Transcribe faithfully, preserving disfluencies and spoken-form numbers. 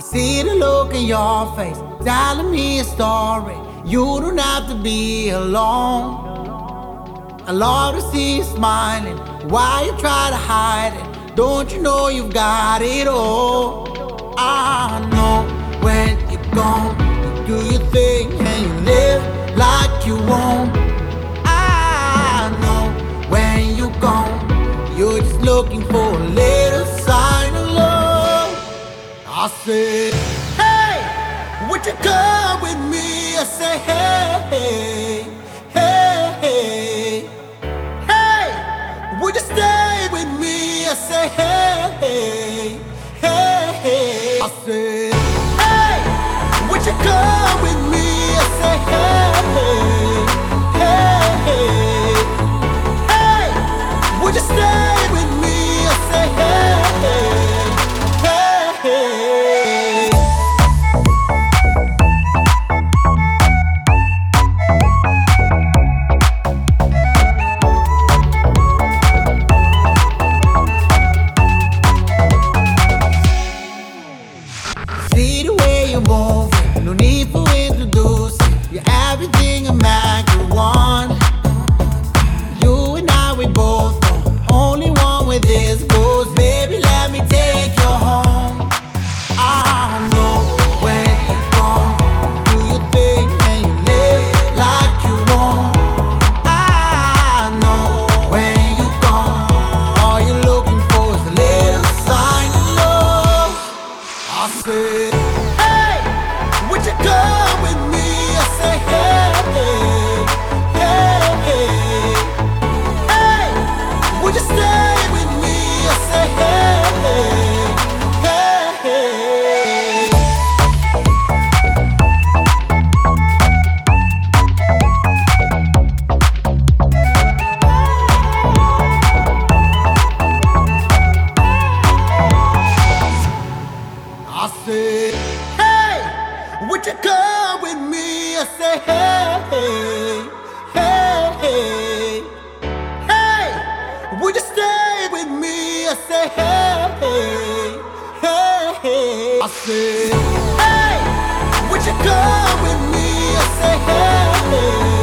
See the look in your face, telling me a story. You don't have to be alone. I love to see you smiling. Why you try to hide it? Don't you know you've got it all? I know when you're gone, you do your thing and you live like you won't. I know when you're gone, you're just looking for a little sign of love. I said, hey, would you come with me? I say, hey, hey, hey, hey, would you stay with me? I say, hey, hey, hey, I said, hey, would you come with me? I say, hey, hey, hey, would you stay with me? I say, hey, hey, hey. See the way you move, no need for introducing. You're everything a man could want. You and I, we both know, only one with this goes. Baby, let me take you home. I know when you're gone, do your thing and you live like you want. I know when you're gone, all you're looking for is a little sign of love. I said, hey, would you come with me? I say, hey, hey, hey, hey, would you stay with me? I say, hey, hey, hey, hey. I said, hey, would you come with me? I say, hey, hey, hey, hey, would you stay with me? I say, hey, hey, hey, I said, hey, would you come with me? I say, hey, hey.